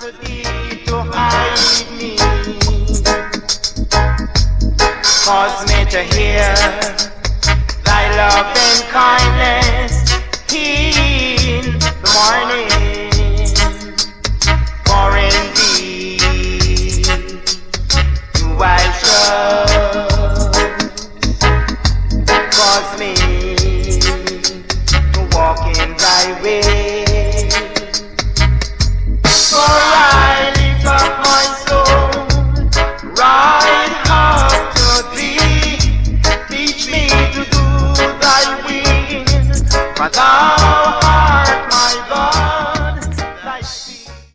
to thee to hide me, cause me to hear thy love and kindness in the morning. For indeed you I trust, cause me to walk in thy way. For I lift up my soul right up to thee. Teach me to do thy will, for thou